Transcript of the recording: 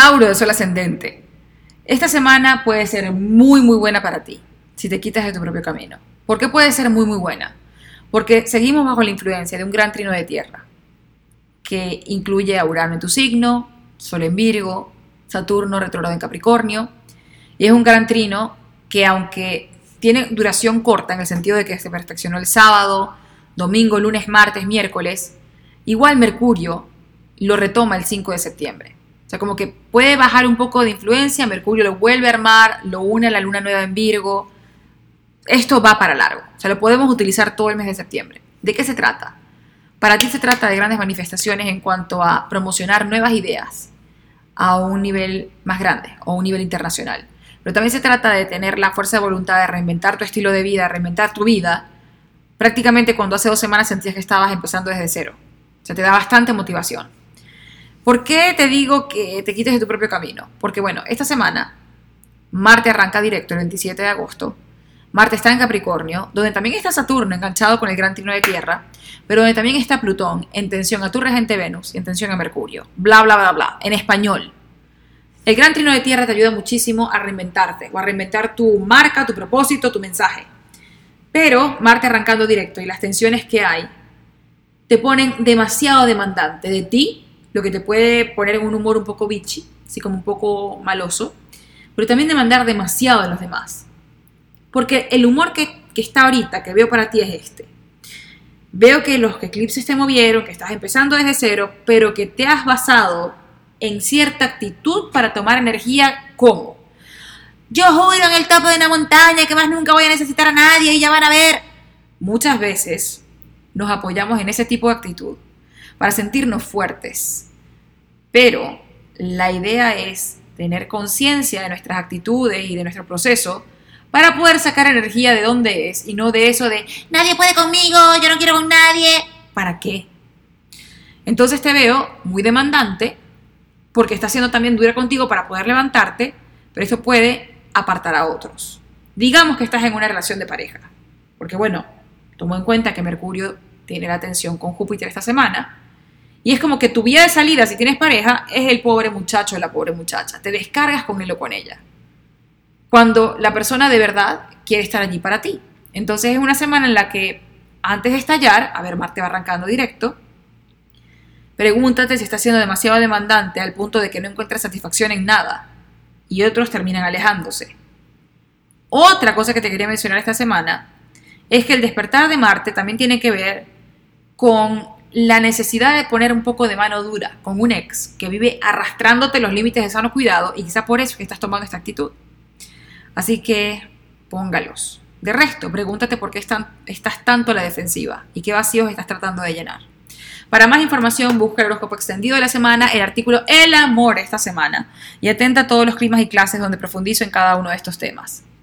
Tauro de Sol ascendente. Esta semana puede ser muy muy buena para ti si te quitas de tu propio camino. ¿Por qué puede ser muy muy buena? Porque seguimos bajo la influencia de un gran trino de tierra que incluye a Urano en tu signo, Sol en Virgo, Saturno retrógrado en Capricornio, y es un gran trino que, aunque tiene duración corta en el sentido de que se perfeccionó el sábado, domingo, lunes, martes, miércoles, igual Mercurio lo retoma el 5 de septiembre. O sea, como que puede bajar un poco de influencia, Mercurio lo vuelve a armar, lo une a la luna nueva en Virgo. Esto va para largo, o sea, lo podemos utilizar todo el mes de septiembre. ¿De qué se trata? Para ti se trata de grandes manifestaciones en cuanto a promocionar nuevas ideas a un nivel más grande o un nivel internacional. Pero también se trata de tener la fuerza de voluntad de reinventar tu estilo de vida, reinventar tu vida, prácticamente cuando hace 2 semanas sentías que estabas empezando desde cero. O sea, te da bastante motivación. ¿Por qué te digo que te quites de tu propio camino? Porque bueno, esta semana Marte arranca directo el 27 de agosto. Marte está en Capricornio, donde también está Saturno enganchado con el gran trino de tierra, pero donde también está Plutón en tensión a tu regente Venus y en tensión a Mercurio. Bla, bla, bla, bla. En español. El gran trino de tierra te ayuda muchísimo a reinventarte o a reinventar tu marca, tu propósito, tu mensaje. Pero Marte arrancando directo y las tensiones que hay te ponen demasiado demandante de ti, lo que te puede poner en un humor un poco bitchy, así como un poco maloso, pero también demandar demasiado de los demás. Porque el humor que está ahorita, que veo para ti, es este. Veo que los eclipses te movieron, que estás empezando desde cero, pero que te has basado en cierta actitud para tomar energía como: yo juro en el tope de una montaña que más nunca voy a necesitar a nadie y ya van a ver. Muchas veces nos apoyamos en ese tipo de actitud para sentirnos fuertes. Pero la idea es tener conciencia de nuestras actitudes y de nuestro proceso para poder sacar energía de donde es y no de eso de nadie puede conmigo, yo no quiero con nadie. ¿Para qué? Entonces te veo muy demandante porque estás siendo también dura contigo para poder levantarte, pero esto puede apartar a otros. Digamos que estás en una relación de pareja, porque bueno, tomo en cuenta que Mercurio tiene la tensión con Júpiter esta semana, y es como que tu vía de salida, si tienes pareja, es el pobre muchacho o la pobre muchacha. Te descargas con él o con ella, cuando la persona de verdad quiere estar allí para ti. Entonces es una semana en la que, antes de estallar, a ver, Marte va arrancando directo, pregúntate si está siendo demasiado demandante al punto de que no encuentras satisfacción en nada y otros terminan alejándose. Otra cosa que te quería mencionar esta semana es que el despertar de Marte también tiene que ver con la necesidad de poner un poco de mano dura con un ex que vive arrastrándote los límites de sano cuidado, y quizá por eso que estás tomando esta actitud. Así que póngalos. De resto, pregúntate por qué estás tanto a la defensiva y qué vacíos estás tratando de llenar. Para más información, busca el horóscopo extendido de la semana, el artículo El amor esta semana, y atenta a todos los climas y clases donde profundizo en cada uno de estos temas.